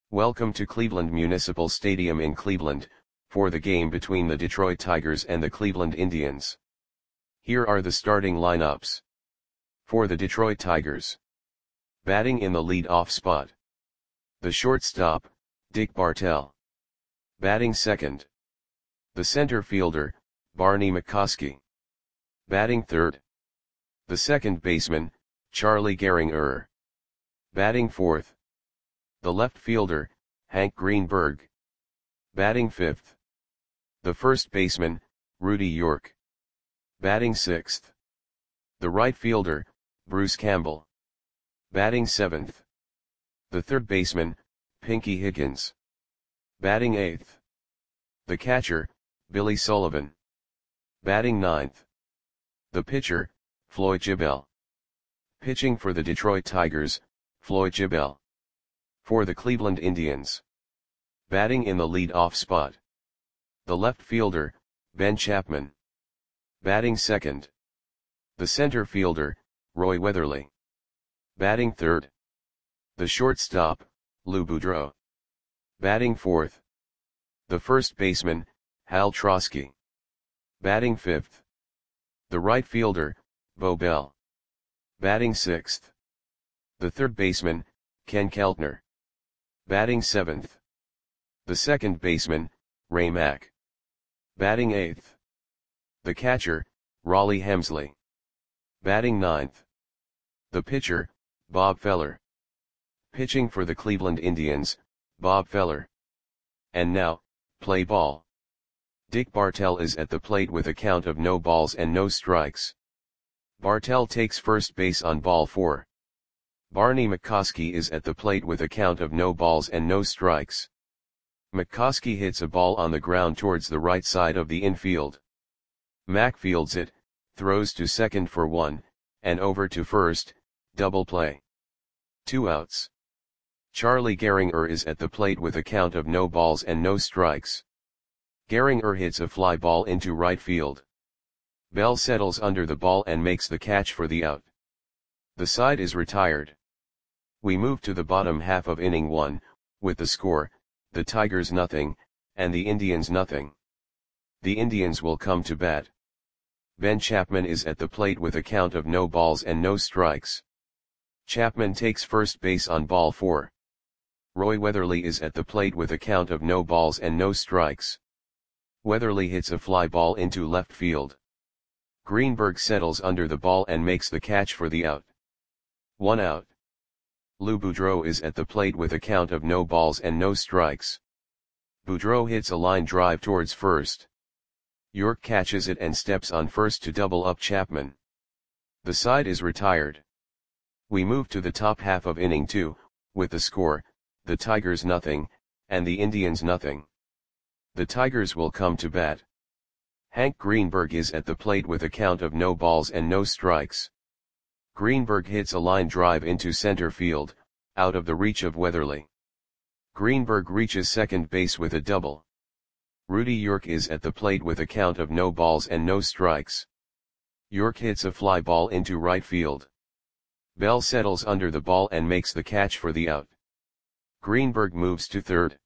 Welcome to Cleveland Municipal Stadium in Cleveland, for the game between the Detroit Tigers and the Cleveland Indians. Here are the starting lineups. For the Detroit Tigers. Batting in the lead-off spot. The shortstop, Dick Bartell. Batting second. The center fielder, Barney McCoskey. Batting third. The second baseman, Charlie Gehringer. Batting fourth. The left fielder, Hank Greenberg. Batting fifth. The first baseman, Rudy York. Batting sixth. The right fielder, Bruce Campbell. Batting seventh. The third baseman, Pinky Higgins. Batting eighth. The catcher, Billy Sullivan. Batting ninth. The pitcher, Floyd Gibel. Pitching for the Detroit Tigers, Floyd Gibel. For the Cleveland Indians. Batting in the lead-off spot. The left fielder, Ben Chapman. Batting second. The center fielder, Roy Weatherly. Batting third. The shortstop, Lou Boudreau. Batting fourth. The first baseman, Hal Trosky. Batting fifth. The right fielder, Bo Bell. Batting sixth. The third baseman, Ken Keltner. Batting seventh. The second baseman, Ray Mack. Batting eighth. The catcher, Raleigh Hemsley. Batting ninth. The pitcher, Bob Feller. Pitching for the Cleveland Indians, Bob Feller. And now, play ball. Dick Bartell is at the plate with a count of no balls and no strikes. Bartell takes first base on ball 4. Barney McCoskey is at the plate with a count of no balls and no strikes. McCoskey hits a ball on the ground towards the right side of the infield. Mack fields it, throws to second for 1, and over to first, double play. 2 outs. Charlie Gehringer is at the plate with a count of no balls and no strikes. Gehringer hits a fly ball into right field. Bell settles under the ball and makes the catch for the out. The side is retired. We move to the bottom half of inning 1, with the score, the Tigers nothing, and the Indians nothing. The Indians will come to bat. Ben Chapman is at the plate with a count of no balls and no strikes. Chapman takes first base on ball 4. Roy Weatherly is at the plate with a count of no balls and no strikes. Weatherly hits a fly ball into left field. Greenberg settles under the ball and makes the catch for the out. 1 out. Lou Boudreau is at the plate with a count of no balls and no strikes. Boudreau hits a line drive towards first. York catches it and steps on first to double up Chapman. The side is retired. We move to the top half of inning 2, with the score, the Tigers nothing, and the Indians nothing. The Tigers will come to bat. Hank Greenberg is at the plate with a count of no balls and no strikes. Greenberg hits a line drive into center field, out of the reach of Weatherly. Greenberg reaches second base with a double. Rudy York is at the plate with a count of no balls and no strikes. York hits a fly ball into right field. Bell settles under the ball and makes the catch for the out. Greenberg moves to third.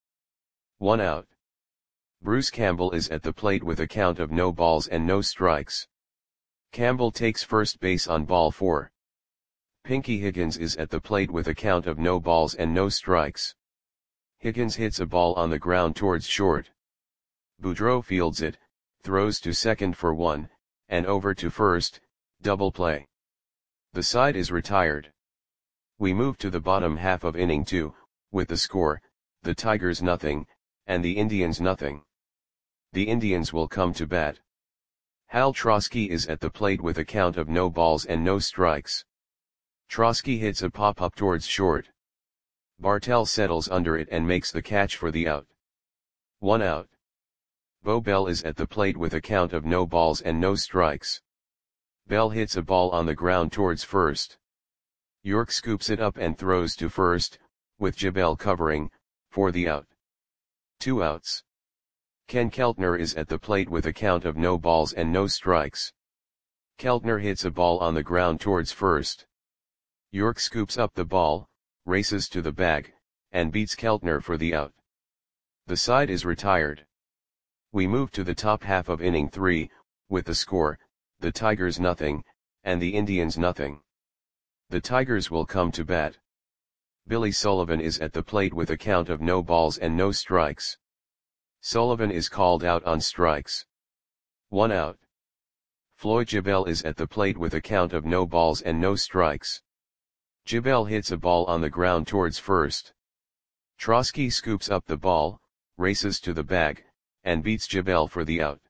1 out. Bruce Campbell is at the plate with a count of no balls and no strikes. Campbell takes first base on ball 4. Pinky Higgins is at the plate with a count of no balls and no strikes. Higgins hits a ball on the ground towards short. Boudreau fields it, throws to second for 1, and over to first, double play. The side is retired. We move to the bottom half of inning 2, with the score, the Tigers nothing, and the Indians nothing. The Indians will come to bat. Hal Trosky is at the plate with a count of no balls and no strikes. Trosky hits a pop-up towards short. Bartell settles under it and makes the catch for the out. 1 out. Bo Bell is at the plate with a count of no balls and no strikes. Bell hits a ball on the ground towards first. York scoops it up and throws to first, with Gibel covering, for the out. 2 outs. Ken Keltner is at the plate with a count of no balls and no strikes. Keltner hits a ball on the ground towards first. York scoops up the ball, races to the bag, and beats Keltner for the out. The side is retired. We move to the top half of inning 3, with the score, the Tigers nothing, and the Indians nothing. The Tigers will come to bat. Billy Sullivan is at the plate with a count of no balls and no strikes. Sullivan is called out on strikes. 1 out. Floyd Jebel is at the plate with a count of no balls and no strikes. Jebel hits a ball on the ground towards first. Trosky scoops up the ball, races to the bag, and beats Jebel for the out.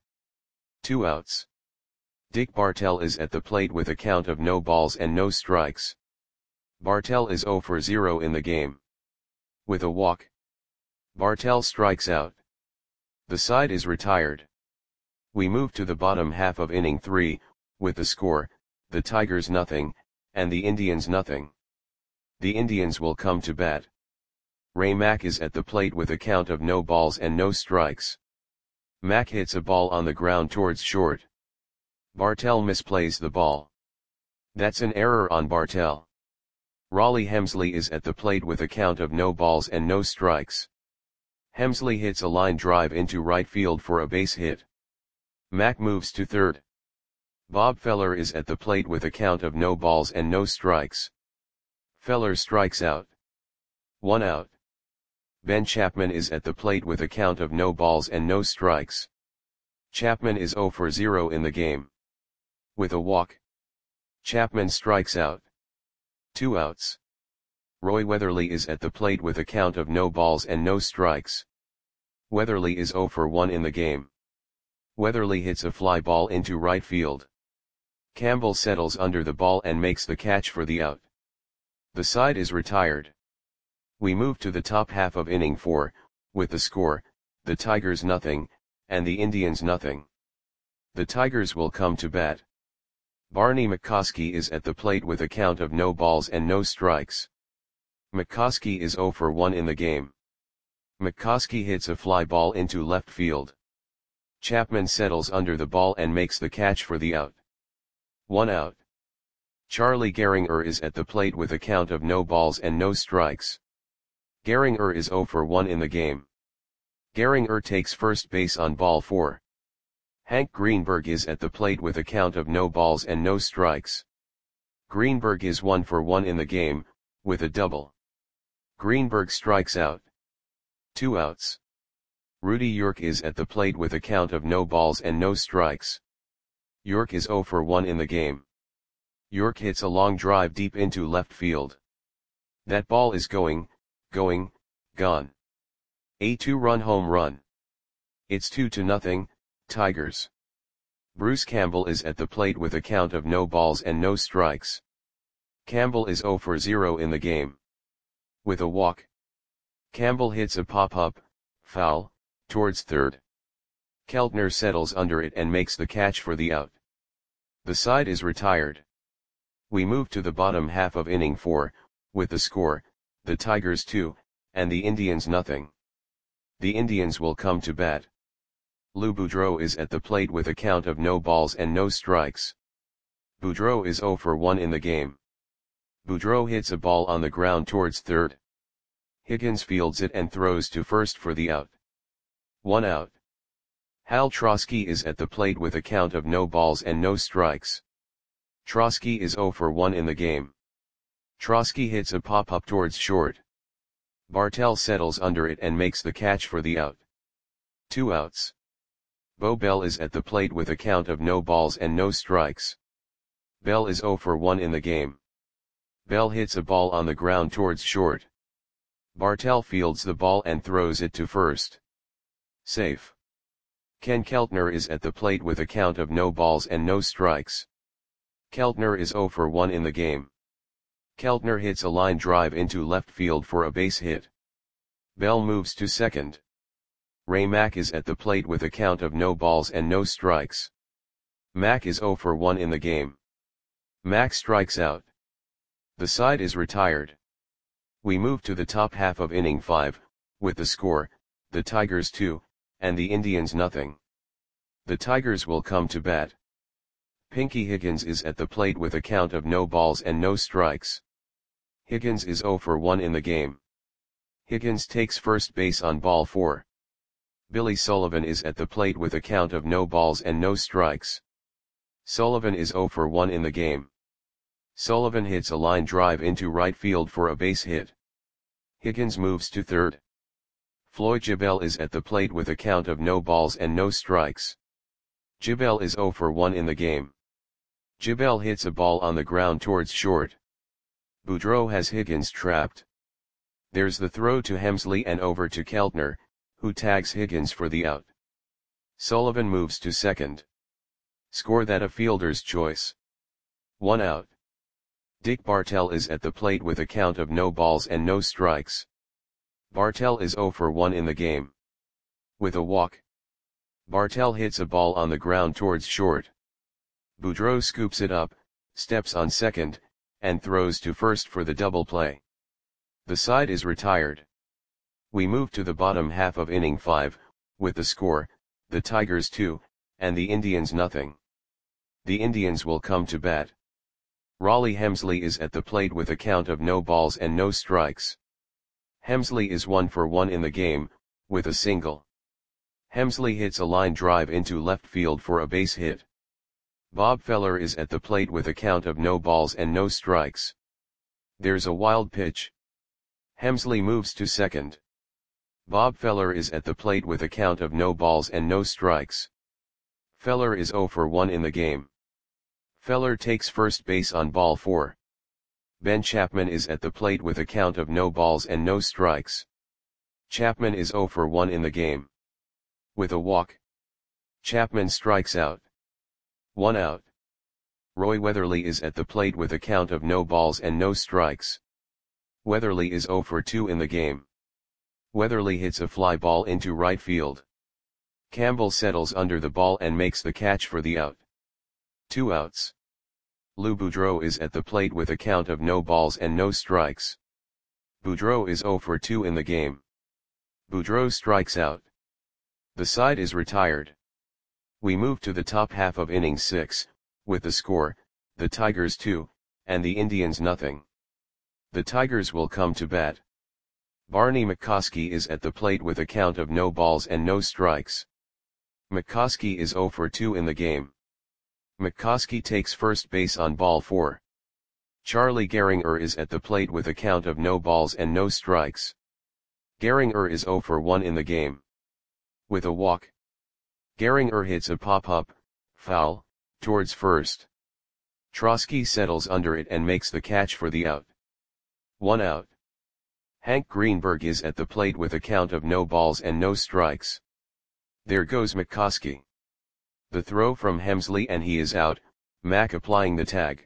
2 outs. Dick Bartell is at the plate with a count of no balls and no strikes. Bartell is 0 for 0 in the game. With a walk, Bartell strikes out. The side is retired. We move to the bottom half of inning 3, with the score, the Tigers nothing, and the Indians nothing. The Indians will come to bat. Ray Mack is at the plate with a count of no balls and no strikes. Mack hits a ball on the ground towards short. Bartell misplays the ball. That's an error on Bartell. Raleigh Hemsley is at the plate with a count of no balls and no strikes. Hemsley hits a line drive into right field for a base hit. Mack moves to third. Bob Feller is at the plate with a count of no balls and no strikes. Feller strikes out. 1 out. Ben Chapman is at the plate with a count of no balls and no strikes. Chapman is 0 for 0 in the game. With a walk, Chapman strikes out. 2 outs. Roy Weatherly is at the plate with a count of no balls and no strikes. Weatherly is 0 for 1 in the game. Weatherly hits a fly ball into right field. Campbell settles under the ball and makes the catch for the out. The side is retired. We move to the top half of inning 4, with the score, the Tigers nothing, and the Indians nothing. The Tigers will come to bat. Barney McCoskey is at the plate with a count of no balls and no strikes. McCoskey is 0 for 1 in the game. McCoskey hits a fly ball into left field. Chapman settles under the ball and makes the catch for the out. 1 out. Charlie Gehringer is at the plate with a count of no balls and no strikes. Gehringer is 0 for 1 in the game. Gehringer takes first base on ball 4. Hank Greenberg is at the plate with a count of no balls and no strikes. Greenberg is 1 for 1 in the game, with a double. Greenberg strikes out. 2 outs. Rudy York is at the plate with a count of no balls and no strikes. York is 0 for 1 in the game. York hits a long drive deep into left field. That ball is gone. A 2-run home run. It's 2-0, Tigers. Bruce Campbell is at the plate with a count of no balls and no strikes. Campbell is 0 for 0 in the game. With a walk, Campbell hits a pop-up, foul, towards third. Keltner settles under it and makes the catch for the out. The side is retired. We move to the bottom half of inning 4, with the score, the Tigers 2, and the Indians nothing. The Indians will come to bat. Lou Boudreau is at the plate with a count of no balls and no strikes. Boudreau is 0 for 1 in the game. Boudreau hits a ball on the ground towards third. Higgins fields it and throws to first for the out. 1 out. Hal Trosky is at the plate with a count of no balls and no strikes. Trosky is 0 for 1 in the game. Trosky hits a pop-up towards short. Bartell settles under it and makes the catch for the out. 2 outs. Bo Bell is at the plate with a count of no balls and no strikes. Bell is 0 for 1 in the game. Bell hits a ball on the ground towards short. Bartell fields the ball and throws it to first. Safe. Ken Keltner is at the plate with a count of no balls and no strikes. Keltner is 0 for 1 in the game. Keltner hits a line drive into left field for a base hit. Bell moves to second. Ray Mack is at the plate with a count of no balls and no strikes. Mack is 0 for 1 in the game. Mack strikes out. The side is retired. We move to the top half of inning 5, with the score, the Tigers 2, and the Indians nothing. The Tigers will come to bat. Pinky Higgins is at the plate with a count of no balls and no strikes. Higgins is 0 for 1 in the game. Higgins takes first base on ball 4. Billy Sullivan is at the plate with a count of no balls and no strikes. Sullivan is 0 for 1 in the game. Sullivan hits a line drive into right field for a base hit. Higgins moves to third. Floyd Gibel is at the plate with a count of no balls and no strikes. Gibel is 0 for 1 in the game. Gibel hits a ball on the ground towards short. Boudreau has Higgins trapped. There's the throw to Hemsley and over to Keltner, who tags Higgins for the out. Sullivan moves to second. Score that a fielder's choice. 1 out. Dick Bartell is at the plate with a count of no balls and no strikes. Bartell is 0 for 1 in the game. With a walk. Bartell hits a ball on the ground towards short. Boudreau scoops it up, steps on second, and throws to first for the double play. The side is retired. We move to the bottom half of inning 5, with the score, the Tigers 2, and the Indians nothing. The Indians will come to bat. Raleigh Hemsley is at the plate with a count of no balls and no strikes. Hemsley is 1 for 1 in the game, with a single. Hemsley hits a line drive into left field for a base hit. Bob Feller is at the plate with a count of no balls and no strikes. There's a wild pitch. Hemsley moves to second. Bob Feller is at the plate with a count of no balls and no strikes. Feller is 0 for 1 in the game. Feller takes first base on ball 4. Ben Chapman is at the plate with a count of no balls and no strikes. Chapman is 0 for 1 in the game. With a walk. Chapman strikes out. 1 out. Roy Weatherly is at the plate with a count of no balls and no strikes. Weatherly is 0 for 2 in the game. Weatherly hits a fly ball into right field. Campbell settles under the ball and makes the catch for the out. 2 outs. Lou Boudreau is at the plate with a count of no balls and no strikes. Boudreau is 0 for 2 in the game. Boudreau strikes out. The side is retired. We move to the top half of inning 6, with the score, the Tigers 2, and the Indians nothing. The Tigers will come to bat. Barney McCoskey is at the plate with a count of no balls and no strikes. McCoskey is 0 for 2 in the game. McCoskey takes first base on ball 4. Charlie Gehringer is at the plate with a count of no balls and no strikes. Gehringer is 0 for 1 in the game. With a walk. Gehringer hits a pop-up, foul, towards first. Trosky settles under it and makes the catch for the out. 1 out. Hank Greenberg is at the plate with a count of no balls and no strikes. There goes McCoskey. The throw from Hemsley and he is out, Mack applying the tag.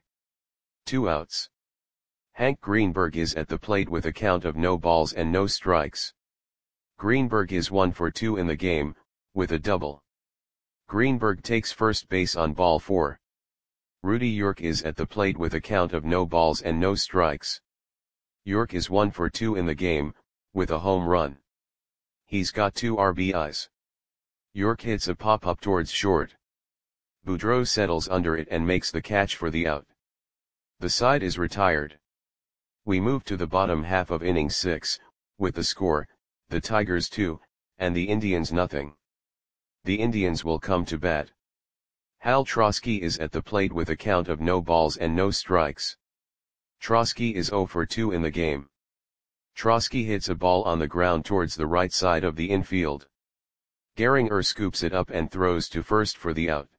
2 outs. Hank Greenberg is at the plate with a count of no balls and no strikes. Greenberg is 1 for 2 in the game, with a double. Greenberg takes first base on ball 4. Rudy York is at the plate with a count of no balls and no strikes. York is 1 for 2 in the game, with a home run. He's got 2 RBIs. York hits a pop-up towards short. Boudreau settles under it and makes the catch for the out. The side is retired. We move to the bottom half of inning 6, with the score, the Tigers 2, and the Indians nothing. The Indians will come to bat. Hal Trosky is at the plate with a count of no balls and no strikes. Trosky is 0 for 2 in the game. Trosky hits a ball on the ground towards the right side of the infield. Gehringer scoops it up and throws to first for the out.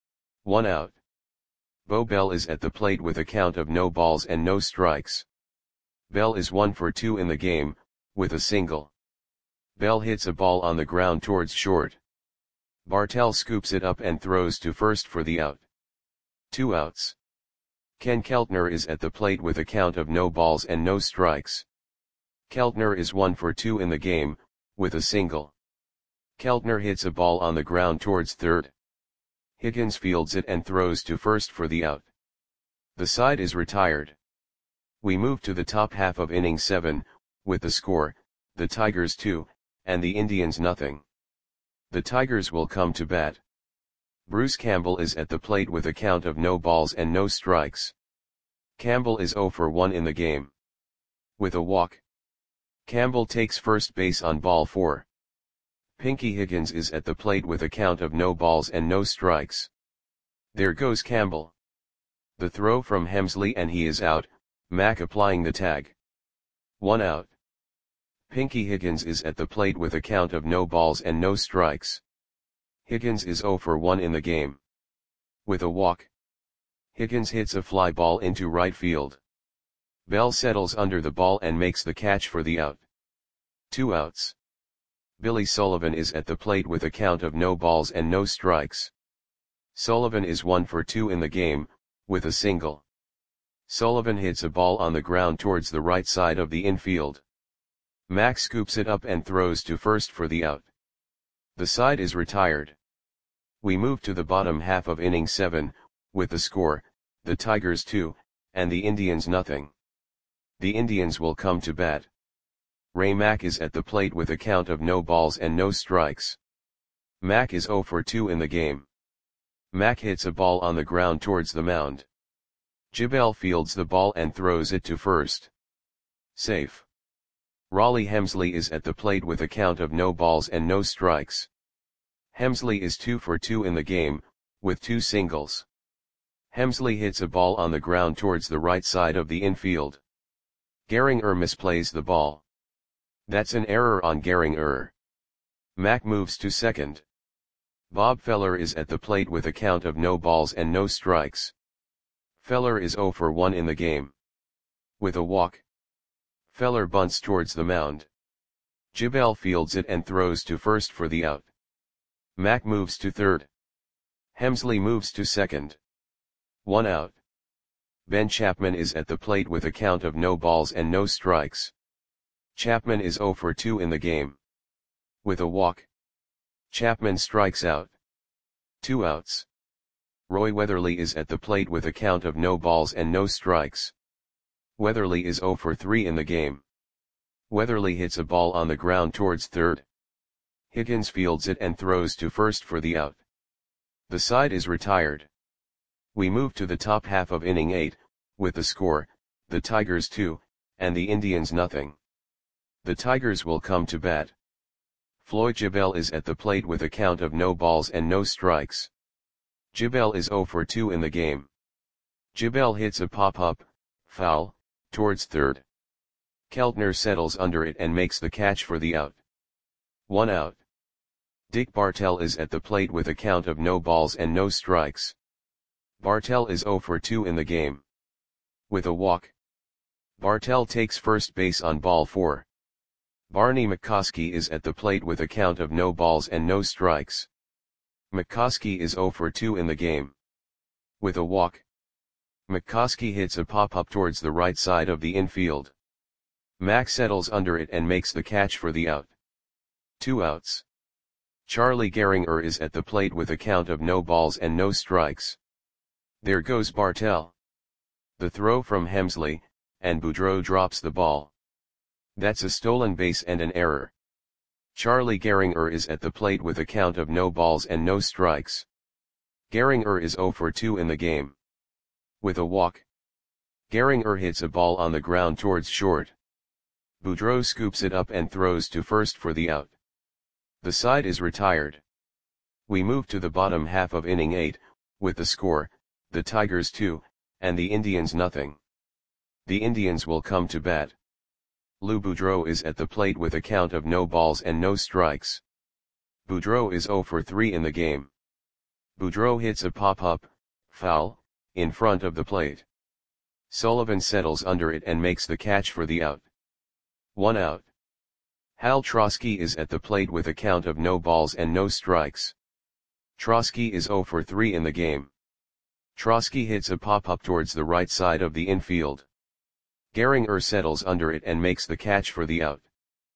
1 out. Bo Bell is at the plate with a count of no balls and no strikes. Bell is 1 for 2 in the game, with a single. Bell hits a ball on the ground towards short. Bartell scoops it up and throws to first for the out. 2 outs. Ken Keltner is at the plate with a count of no balls and no strikes. Keltner is 1 for 2 in the game, with a single. Keltner hits a ball on the ground towards third. Higgins fields it and throws to first for the out. The side is retired. We move to the top half of inning 7, with the score, the Tigers 2, and the Indians nothing. The Tigers will come to bat. Bruce Campbell is at the plate with a count of no balls and no strikes. Campbell is 0 for 1 in the game. With a walk. Campbell takes first base on ball 4. Pinky Higgins is at the plate with a count of no balls and no strikes. There goes Campbell. The throw from Hemsley and he is out, Mac applying the tag. 1 out. Pinky Higgins is at the plate with a count of no balls and no strikes. Higgins is 0 for 1 in the game. With a walk. Higgins hits a fly ball into right field. Bell settles under the ball and makes the catch for the out. 2 outs. Billy Sullivan is at the plate with a count of no balls and no strikes. Sullivan is 1 for 2 in the game, with a single. Sullivan hits a ball on the ground towards the right side of the infield. Mac scoops it up and throws to first for the out. The side is retired. We move to the bottom half of inning 7, with the score, the Tigers 2, and the Indians nothing. The Indians will come to bat. Ray Mack is at the plate with a count of no balls and no strikes. Mack is 0 for 2 in the game. Mack hits a ball on the ground towards the mound. Gibel fields the ball and throws it to first. Safe. Raleigh Hemsley is at the plate with a count of no balls and no strikes. Hemsley is 2 for 2 in the game, with 2 singles. Hemsley hits a ball on the ground towards the right side of the infield. Gehringer misplays the ball. That's an error on Gehringer. Mack moves to second. Bob Feller is at the plate with a count of no balls and no strikes. Feller is 0 for 1 in the game. With a walk. Feller bunts towards the mound. Gibel fields it and throws to first for the out. Mack moves to third. Hemsley moves to second. 1 out. Ben Chapman is at the plate with a count of no balls and no strikes. Chapman is 0 for 2 in the game. With a walk. Chapman strikes out. 2 outs. Roy Weatherly is at the plate with a count of no balls and no strikes. Weatherly is 0 for 3 in the game. Weatherly hits a ball on the ground towards third. Higgins fields it and throws to first for the out. The side is retired. We move to the top half of inning 8, with the score, the Tigers 2, and the Indians nothing. The Tigers will come to bat. Floyd Gibel is at the plate with a count of no balls and no strikes. Gibel is 0 for 2 in the game. Gibel hits a pop-up, foul, towards third. Keltner settles under it and makes the catch for the out. 1 out. Dick Bartell is at the plate with a count of no balls and no strikes. Bartell is 0 for 2 in the game. With a walk. Bartell takes first base on ball 4. Barney McCoskey is at the plate with a count of no balls and no strikes. McCoskey is 0 for 2 in the game. With a walk. McCoskey hits a pop-up towards the right side of the infield. Mack settles under it and makes the catch for the out. 2 outs. Charlie Gehringer is at the plate with a count of no balls and no strikes. There goes Bartell. The throw from Hemsley, and Boudreau drops the ball. That's a stolen base and an error. Charlie Gehringer is at the plate with a count of no balls and no strikes. Gehringer is 0 for 2 in the game. With a walk. Gehringer hits a ball on the ground towards short. Boudreau scoops it up and throws to first for the out. The side is retired. We move to the bottom half of inning 8, with the score, the Tigers 2, and the Indians nothing. The Indians will come to bat. Lou Boudreau is at the plate with a count of no balls and no strikes. Boudreau is 0 for 3 in the game. Boudreau hits a pop-up, foul, in front of the plate. Sullivan settles under it and makes the catch for the out. 1 out. Hal Trosky is at the plate with a count of no balls and no strikes. Trosky is 0 for 3 in the game. Trosky hits a pop-up towards the right side of the infield. Gehringer settles under it and makes the catch for the out.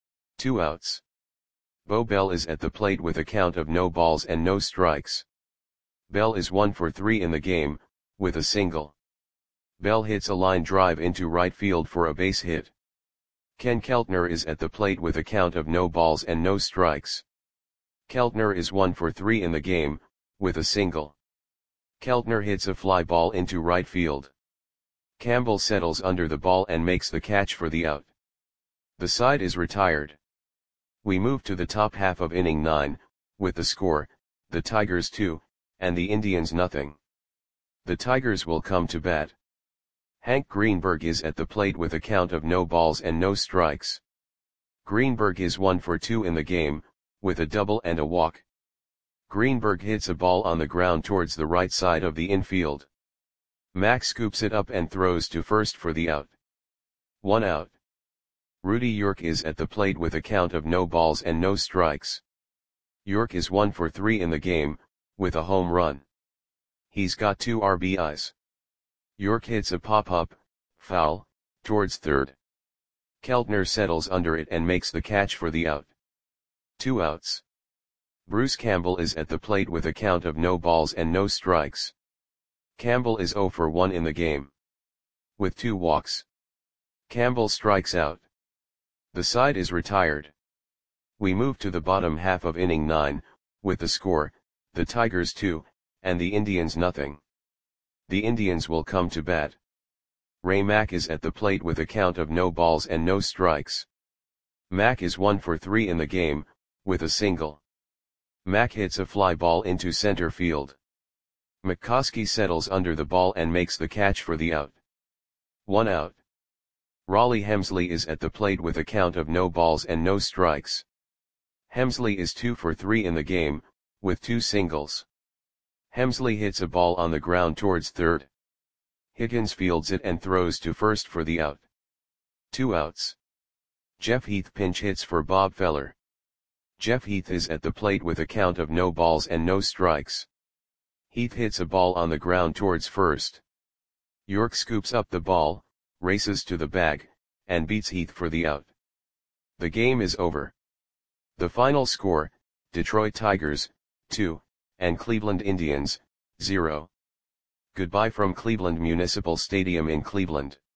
2 outs. Bo Bell is at the plate with a count of no balls and no strikes. Bell is 1 for 3 in the game, with a single. Bell hits a line drive into right field for a base hit. Ken Keltner is at the plate with a count of no balls and no strikes. Keltner is 1 for 3 in the game, with a single. Keltner hits a fly ball into right field. Campbell settles under the ball and makes the catch for the out. The side is retired. We move to the top half of inning 9, with the score, the Tigers 2, and the Indians nothing. The Tigers will come to bat. Hank Greenberg is at the plate with a count of no balls and no strikes. Greenberg is 1 for 2 in the game, with a double and a walk. Greenberg hits a ball on the ground towards the right side of the infield. Mack scoops it up and throws to first for the out. 1 out. Rudy York is at the plate with a count of no balls and no strikes. York is 1 for 3 in the game, with a home run. He's got 2 RBIs. York hits a pop-up, foul, towards third. Keltner settles under it and makes the catch for the out. 2 outs. Bruce Campbell is at the plate with a count of no balls and no strikes. Campbell is 0 for 1 in the game. With 2 walks. Campbell strikes out. The side is retired. We move to the bottom half of inning 9, with the score, the Tigers 2, and the Indians nothing. The Indians will come to bat. Ray Mack is at the plate with a count of no balls and no strikes. Mack is 1 for 3 in the game, with a single. Mack hits a fly ball into center field. McCoskey settles under the ball and makes the catch for the out. 1 out. Raleigh Hemsley is at the plate with a count of no balls and no strikes. Hemsley is 2 for 3 in the game, with 2 singles. Hemsley hits a ball on the ground towards third. Higgins fields it and throws to first for the out. 2 outs. Jeff Heath pinch hits for Bob Feller. Jeff Heath is at the plate with a count of no balls and no strikes. Heath hits a ball on the ground towards first. York scoops up the ball, races to the bag, and beats Heath for the out. The game is over. The final score, Detroit Tigers, 2, and Cleveland Indians, 0. Goodbye from Cleveland Municipal Stadium in Cleveland.